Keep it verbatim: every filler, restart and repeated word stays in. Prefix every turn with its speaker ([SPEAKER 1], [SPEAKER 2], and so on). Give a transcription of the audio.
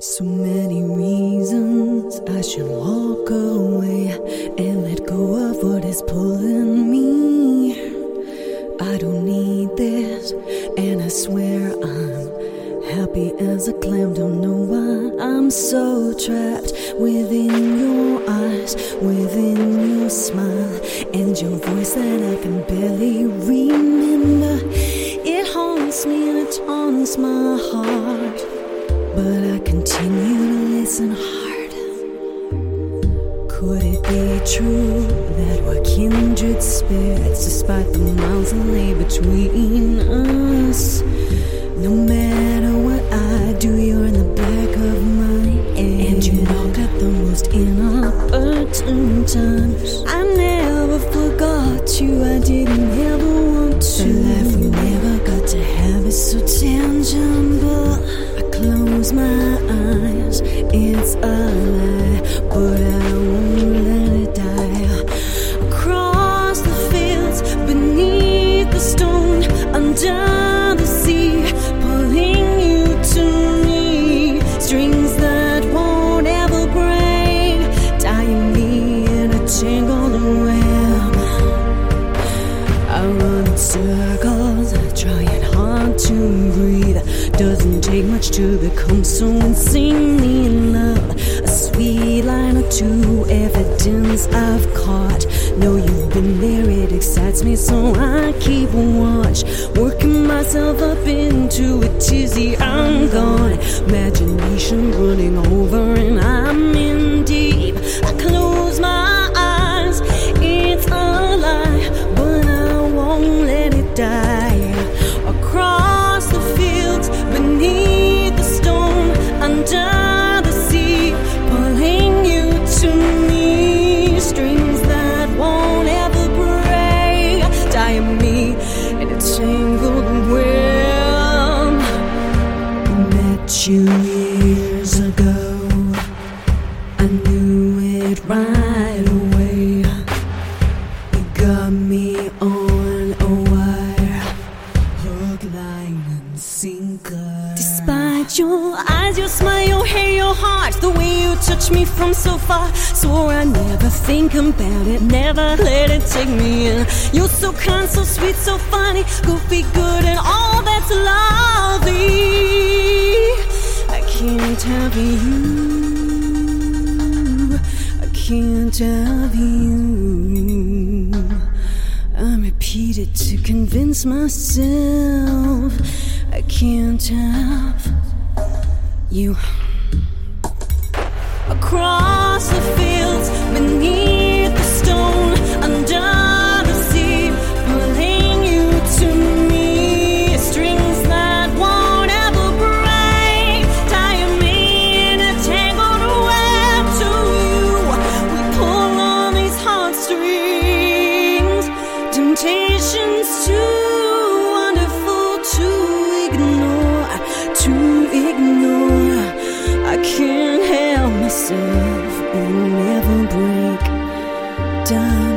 [SPEAKER 1] So many reasons I should walk away and let go of what is pulling me. I don't need this, and I swear I'm happy as a clam. Don't know why I'm so trapped within your eyes, within your smile, and your voice that I can barely remember. It haunts me and it taunts my heart, but I continue to listen hard. Could it be true that we're kindred spirits, despite the miles that lay between us? No matter what I do, you're in the back of my head, and you knock at the most inopportune times. I never forgot you, I didn't ever want to. The life we never got to have is so tangible. Close my eyes, it's a lie, but I won't let it die. Across the fields, beneath the stone, under the sea, pulling you to me. Strings that won't ever break, tying me in a tangled web. I run in circles, trying hard to breathe. Doesn't take much to become so insanely in love. A sweet line or two, evidence I've caught. Know you've been there, it excites me, so I keep watch. Working myself up into a tizzy, I'm gone. Imagination running over and I'm in deep. I close my eyes, it's a lie, but I won't let it die. Across the fields, beneath the stone, under the sea, pulling you to me. Strings that won't ever break, tying me in a tangled web. Met you years ago, I knew it right away. You got me on a wire, hook, line, and sinker. Despite your eyes, your smile, your hair, your heart, the way you touch me from so far, swore I'd never think about it, never let it take me in. You're so kind, so sweet, so funny, goofy, good, and all that's lovely. I can't have you, I can't have you. I repeat it to convince myself I can't have you. Across the fields, beneath the stone, under the sea, pulling you to me. Strings that won't ever break, tying me in a tangled web to you. We pull on these heartstrings, temptations too wonderful to ignore, to ignore. I can't help myself, it will never break down.